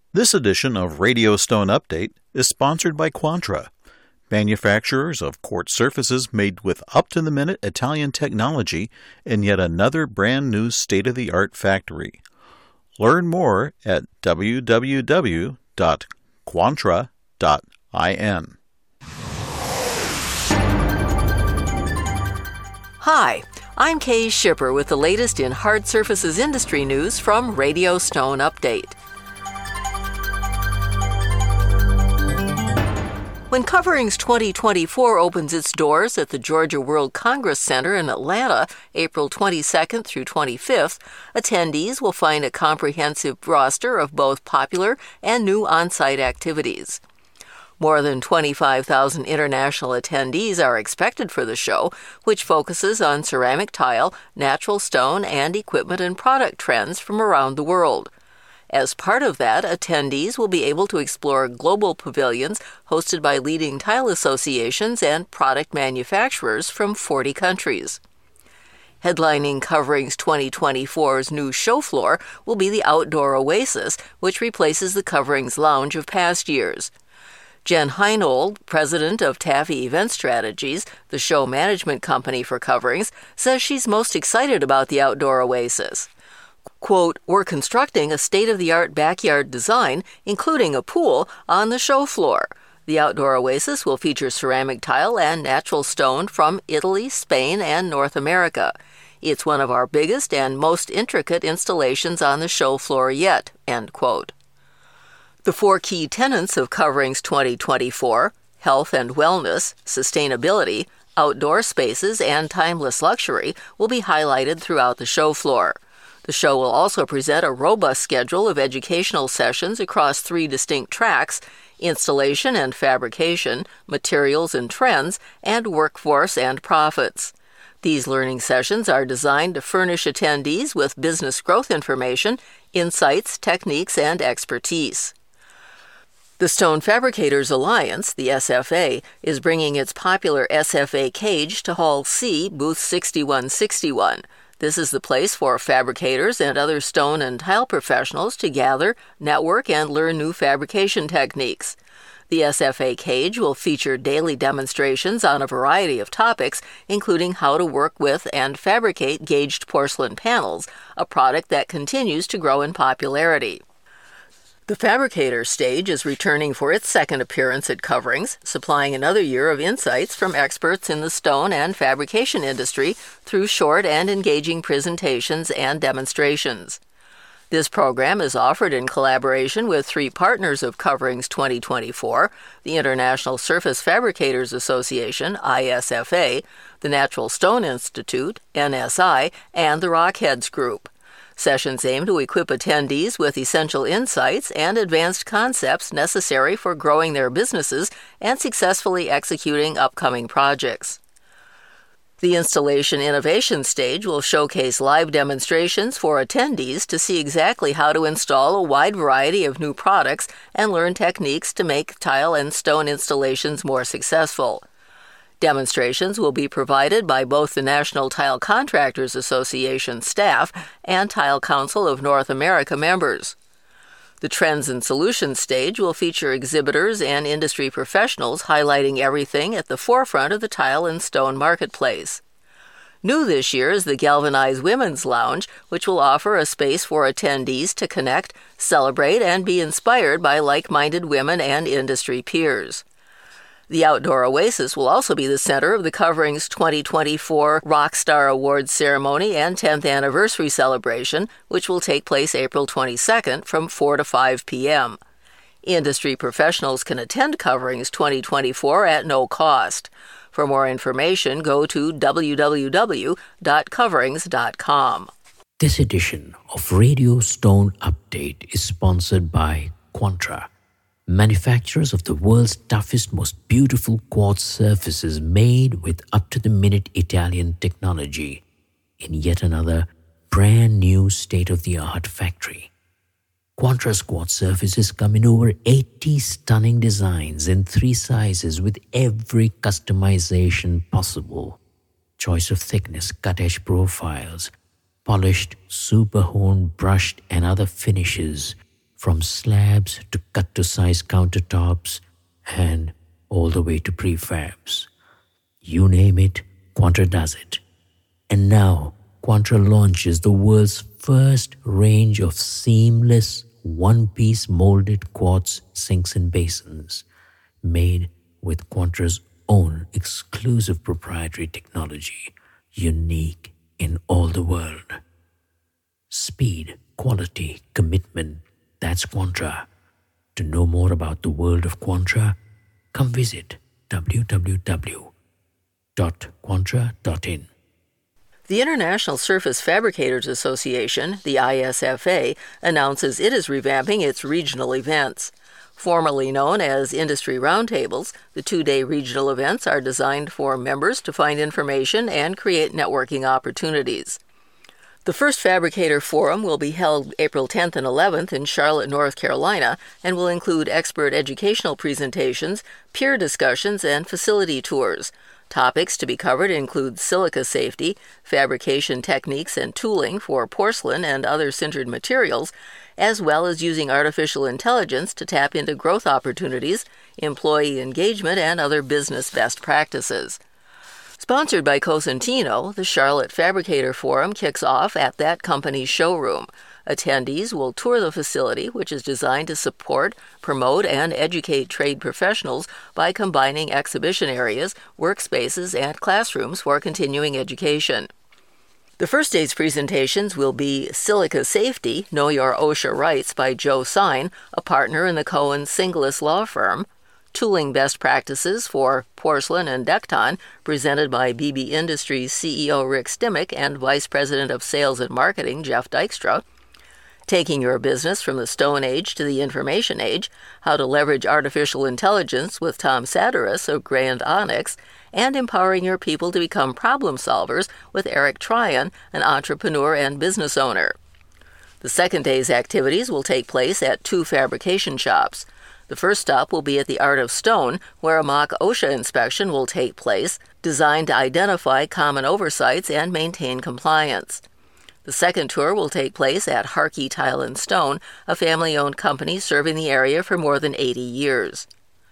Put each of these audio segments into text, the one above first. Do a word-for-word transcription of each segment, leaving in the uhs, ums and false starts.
This edition of Radio Stone Update is sponsored by Quantra, manufacturers of quartz surfaces made with up-to-the-minute Italian technology in yet another brand-new state-of-the-art factory. Learn more at w w w dot quantra dot i n. Hi, I'm Kay Shipper with the latest in hard surfaces industry news from Radio Stone Update. When Coverings twenty twenty-four opens its doors at the Georgia World Congress Center in Atlanta, April twenty-second through twenty-fifth, attendees will find a comprehensive roster of both popular and new on-site activities. More than twenty-five thousand international attendees are expected for the show, which focuses on ceramic tile, natural stone, and equipment and product trends from around the world. As part of that, attendees will be able to explore global pavilions hosted by leading tile associations and product manufacturers from forty countries. Headlining Coverings twenty twenty-four's new show floor will be the Outdoor Oasis, which replaces the Coverings Lounge of past years. Jen Heinold, president of Taffy Event Strategies, the show management company for Coverings, says she's most excited about the Outdoor Oasis. Quote, "We're constructing a state-of-the-art backyard design, including a pool, on the show floor. The Outdoor Oasis will feature ceramic tile and natural stone from Italy, Spain, and North America. It's one of our biggest and most intricate installations on the show floor yet," end quote. The four key tenets of Coverings twenty twenty-four, health and wellness, sustainability, outdoor spaces, and timeless luxury, will be highlighted throughout the show floor. The show will also present a robust schedule of educational sessions across three distinct tracks: installation and fabrication, materials and trends, and workforce and profits. These learning sessions are designed to furnish attendees with business growth information, insights, techniques, and expertise. The Stone Fabricators Alliance, the S F A, is bringing its popular S F A Cage to Hall C, booth sixty-one sixty-one. This is the place for fabricators and other stone and tile professionals to gather, network, and learn new fabrication techniques. The S F A Cage will feature daily demonstrations on a variety of topics, including how to work with and fabricate gauged porcelain panels, a product that continues to grow in popularity. The Fabricator Stage is returning for its second appearance at Coverings, supplying another year of insights from experts in the stone and fabrication industry through short and engaging presentations and demonstrations. This program is offered in collaboration with three partners of Coverings twenty twenty-four, the International Surface Fabricators Association, I S F A, the Natural Stone Institute, N S I, and the Rockheads Group. Sessions aim to equip attendees with essential insights and advanced concepts necessary for growing their businesses and successfully executing upcoming projects. The Installation Innovation Stage will showcase live demonstrations for attendees to see exactly how to install a wide variety of new products and learn techniques to make tile and stone installations more successful. Demonstrations will be provided by both the National Tile Contractors Association staff and Tile Council of North America members. The Trends and Solutions stage will feature exhibitors and industry professionals highlighting everything at the forefront of the tile and stone marketplace. New this year is the Galvanized Women's Lounge, which will offer a space for attendees to connect, celebrate, and be inspired by like-minded women and industry peers. The Outdoor Oasis will also be the center of the Coverings twenty twenty-four Rockstar Awards ceremony and tenth anniversary celebration, which will take place April twenty-second from four to five p.m. Industry professionals can attend Coverings twenty twenty-four at no cost. For more information, go to w w w dot coverings dot com. This edition of Radio Stone Update is sponsored by Quantra, manufacturers of the world's toughest, most beautiful quartz surfaces made with up-to-the-minute Italian technology in yet another brand new state-of-the-art factory. Quantra's quartz surfaces come in over eighty stunning designs in three sizes with every customization possible. Choice of thickness, cut-edge profiles, polished, super honed, brushed, and other finishes from slabs to cut-to-size countertops and all the way to prefabs. You name it, Quantra does it. And now, Quantra launches the world's first range of seamless, one-piece molded quartz sinks and basins, made with Quantra's own exclusive proprietary technology, unique in all the world. Speed, quality, commitment, that's Quantra. To know more about the world of Quantra, come visit w w w dot quantra dot in. The International Surface Fabricators Association, the I S F A, announces it is revamping its regional events. Formerly known as Industry Roundtables, the two-day regional events are designed for members to find information and create networking opportunities. The first Fabricator Forum will be held April tenth and eleventh in Charlotte, North Carolina, and will include expert educational presentations, peer discussions, and facility tours. Topics to be covered include silica safety, fabrication techniques and tooling for porcelain and other sintered materials, as well as using artificial intelligence to tap into growth opportunities, employee engagement, and other business best practices. Sponsored by Cosentino, the Charlotte Fabricator Forum kicks off at that company's showroom. Attendees will tour the facility, which is designed to support, promote, and educate trade professionals by combining exhibition areas, workspaces, and classrooms for continuing education. The first day's presentations will be Silica Safety, Know Your OSHA Rights by Joe Sine, a partner in the Cohen Singlis Law Firm, Tooling Best Practices for Porcelain and Dekton, presented by B B Industries C E O Rick Stimick and Vice President of Sales and Marketing Jeff Dykstra, Taking Your Business from the Stone Age to the Information Age, How to Leverage Artificial Intelligence with Tom Sadaris of Grand Onyx, and Empowering Your People to Become Problem Solvers with Eric Tryon, an entrepreneur and business owner. The second day's activities will take place at two fabrication shops. The first stop will be at the Art of Stone, where a mock OSHA inspection will take place, designed to identify common oversights and maintain compliance. The second tour will take place at Harkey Tile and Stone, a family-owned company serving the area for more than eighty years.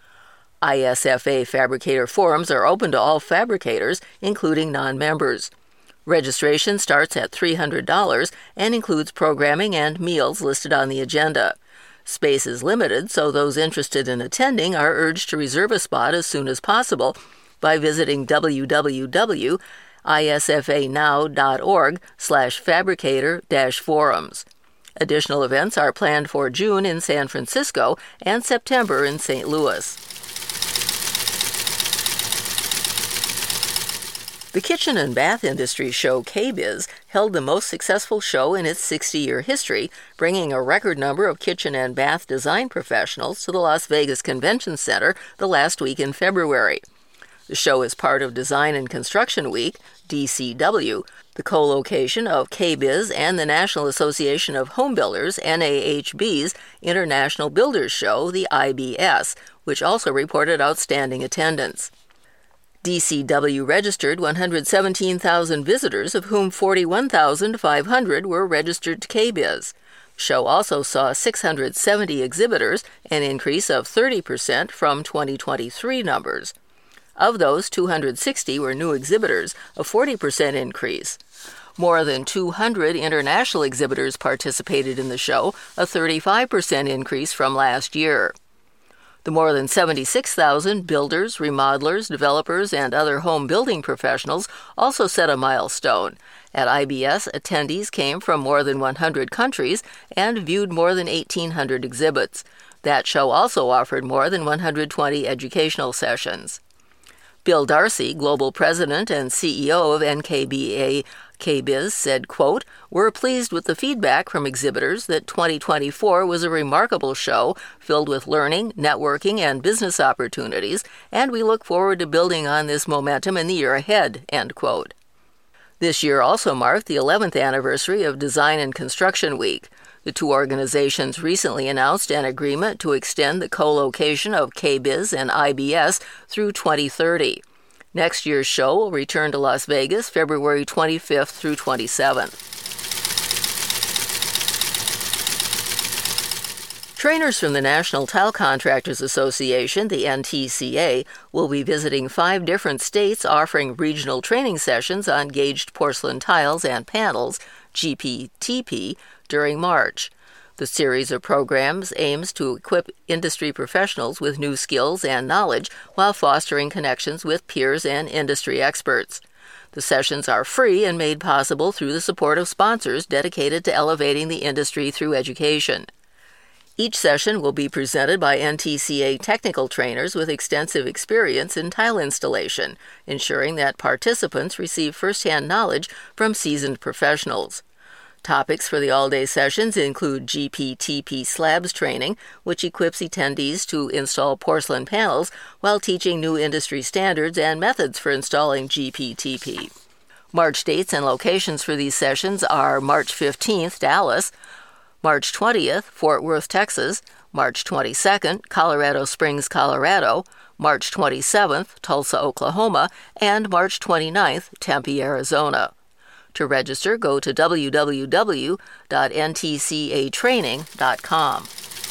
I S F A Fabricator Forums are open to all fabricators, including non-members. Registration starts at three hundred dollars and includes programming and meals listed on the agenda. Space is limited, so those interested in attending are urged to reserve a spot as soon as possible by visiting w w w dot i s f a now dot org slash fabricator dash forums. Additional events are planned for June in San Francisco and September in Saint Louis. The Kitchen and Bath Industry Show K B I Z held the most successful show in its sixty-year history, bringing a record number of kitchen and bath design professionals to the Las Vegas Convention Center the last week in February. The show is part of Design and Construction Week, D C W, the co-location of K B I Z and the National Association of Home Builders, N A H B's International Builders Show, the I B S, which also reported outstanding attendance. D C W registered one hundred seventeen thousand visitors, of whom forty-one thousand five hundred were registered to K B I Z. The show also saw six hundred seventy exhibitors, an increase of thirty percent from twenty twenty-three numbers. Of those, two hundred sixty were new exhibitors, a forty percent increase. More than two hundred international exhibitors participated in the show, a thirty-five percent increase from last year. The more than seventy-six thousand builders, remodelers, developers, and other home building professionals also set a milestone. At I B S, attendees came from more than one hundred countries and viewed more than eighteen hundred exhibits. That show also offered more than one hundred twenty educational sessions. Bill Darcy, Global President and C E O of N K B A K B I Z, said, quote, "We're pleased with the feedback from exhibitors that twenty twenty-four was a remarkable show filled with learning, networking, and business opportunities, and we look forward to building on this momentum in the year ahead," end quote. This year also marked the eleventh anniversary of Design and Construction Week. The two organizations recently announced an agreement to extend the co-location of K B I Z and I B S through twenty thirty. Next year's show will return to Las Vegas February twenty-fifth through twenty-seventh. Trainers from the National Tile Contractors Association, the N T C A, will be visiting five different states offering regional training sessions on gauged porcelain tiles and panels, G P T P, during March. The series of programs aims to equip industry professionals with new skills and knowledge while fostering connections with peers and industry experts. The sessions are free and made possible through the support of sponsors dedicated to elevating the industry through education. Each session will be presented by N T C A technical trainers with extensive experience in tile installation, ensuring that participants receive first-hand knowledge from seasoned professionals. Topics for the all-day sessions include G P T P slabs training, which equips attendees to install porcelain panels while teaching new industry standards and methods for installing G P T P. March dates and locations for these sessions are March fifteenth, Dallas, March twentieth, Fort Worth, Texas, March twenty-second, Colorado Springs, Colorado, March twenty-seventh, Tulsa, Oklahoma, and March twenty-ninth, Tempe, Arizona. To register, go to w w w dot n t c a training dot com.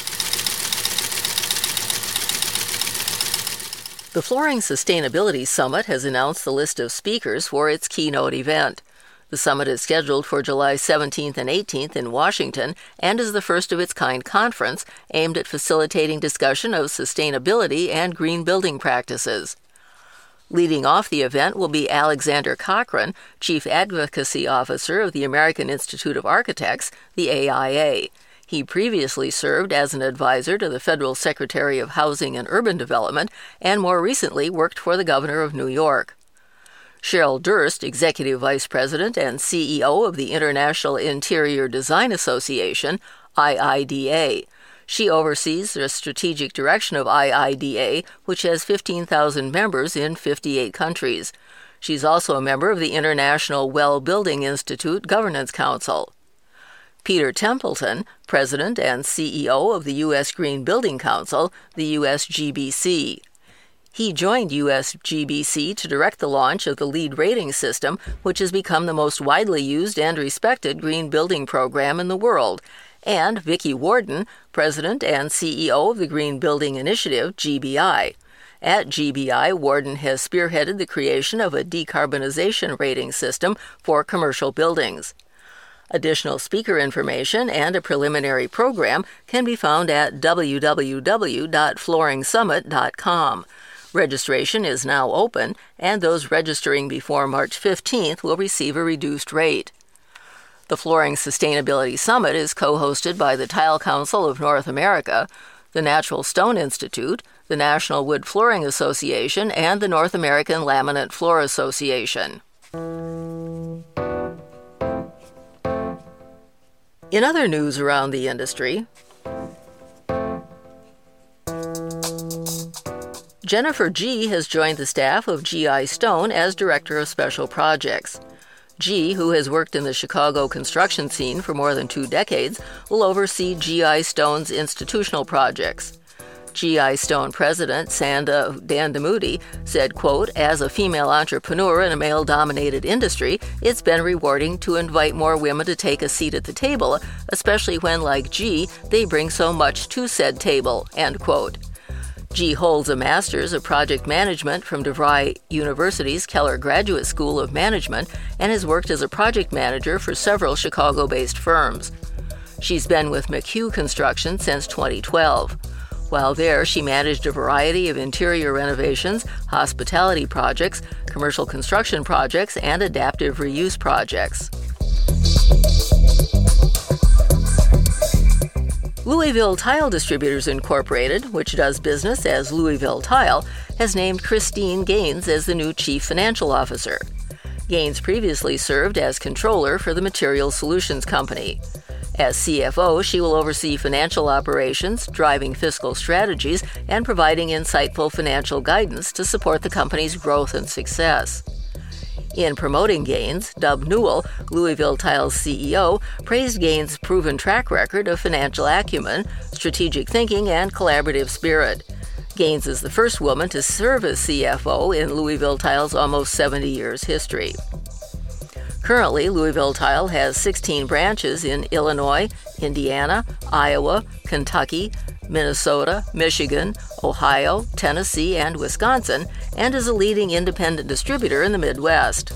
The Flooring Sustainability Summit has announced the list of speakers for its keynote event. The summit is scheduled for July seventeenth and eighteenth in Washington and is the first of its kind conference aimed at facilitating discussion of sustainability and green building practices. Leading off the event will be Alexander Cochran, Chief Advocacy Officer of the American Institute of Architects, the A I A. He previously served as an advisor to the Federal Secretary of Housing and Urban Development and more recently worked for the Governor of New York. Cheryl Durst, Executive Vice President and C E O of the International Interior Design Association, I I D A. She oversees the strategic direction of I I D A, which has fifteen thousand members in fifty-eight countries. She's also a member of the International Well Building Institute Governance Council. Peter Templeton, President and C E O of the U S Green Building Council, the U S G B C. He joined U S G B C to direct the launch of the LEED rating system, which has become the most widely used and respected green building program in the world, and Vicki Warden, President and C E O of the Green Building Initiative, G B I. At G B I, Warden has spearheaded the creation of a decarbonization rating system for commercial buildings. Additional speaker information and a preliminary program can be found at w w w dot flooring summit dot com. Registration is now open, and those registering before March fifteenth will receive a reduced rate. The Flooring Sustainability Summit is co-hosted by the Tile Council of North America, the Natural Stone Institute, the National Wood Flooring Association, and the North American Laminate Floor Association. In other news around the industry, Jennifer G. has joined the staff of G I Stone as Director of Special Projects. G., who has worked in the Chicago construction scene for more than two decades, will oversee G I Stone's institutional projects. G I Stone President Sanda Dandamudi said, quote, "As a female entrepreneur in a male-dominated industry, it's been rewarding to invite more women to take a seat at the table, especially when, like G, they bring so much to said table," end quote. G holds a Master's of Project Management from DeVry University's Keller Graduate School of Management and has worked as a project manager for several Chicago-based firms. She's been with McHugh Construction since twenty twelve. While there, she managed a variety of interior renovations, hospitality projects, commercial construction projects, and adaptive reuse projects. Louisville Tile Distributors Incorporated, which does business as Louisville Tile, has named Christine Gaines as the new Chief Financial Officer. Gaines previously served as Controller for the Material Solutions Company. As C F O, she will oversee financial operations, driving fiscal strategies, and providing insightful financial guidance to support the company's growth and success. In promoting Gaines, Dub Newell, Louisville Tile's C E O, praised Gaines' proven track record of financial acumen, strategic thinking, and collaborative spirit. Gaines is the first woman to serve as C F O in Louisville Tile's almost seventy years history. Currently, Louisville Tile has sixteen branches in Illinois, Indiana, Iowa, Kentucky, Minnesota, Michigan, Ohio, Tennessee, and Wisconsin, and is a leading independent distributor in the Midwest.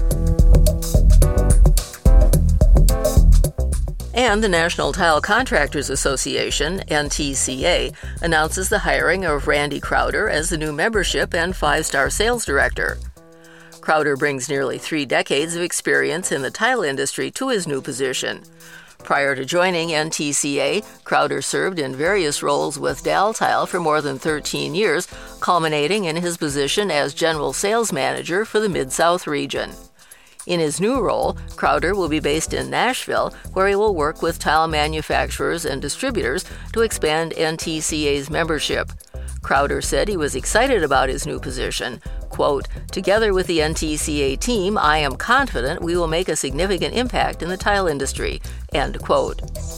And the National Tile Contractors Association, N T C A, announces the hiring of Randy Crowder as the new membership and five-star sales director. Crowder brings nearly three decades of experience in the tile industry to his new position. Prior to joining N T C A, Crowder served in various roles with Daltile for more than thirteen years, culminating in his position as General Sales Manager for the Mid-South region. In his new role, Crowder will be based in Nashville, where he will work with tile manufacturers and distributors to expand N T C A's membership. Crowder said he was excited about his new position. Quote, "Together with the N T C A team, I am confident we will make a significant impact in the tile industry." End quote.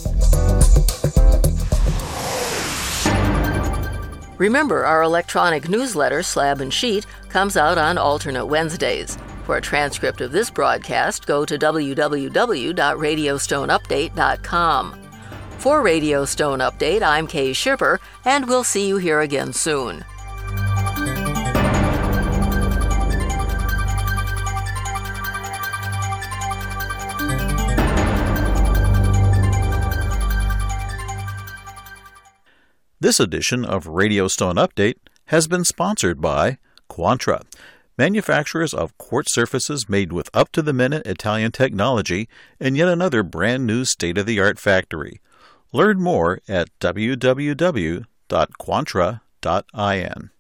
Remember, our electronic newsletter, Slab and Sheet, comes out on alternate Wednesdays. For a transcript of this broadcast, go to w w w dot radio stone update dot com. For Radio Stone Update, I'm Kay Schipper, and we'll see you here again soon. This edition of Radio Stone Update has been sponsored by Quantra, manufacturers of quartz surfaces made with up-to-the-minute Italian technology in yet another brand-new state-of-the-art factory. Learn more at w w w dot quantra dot i n.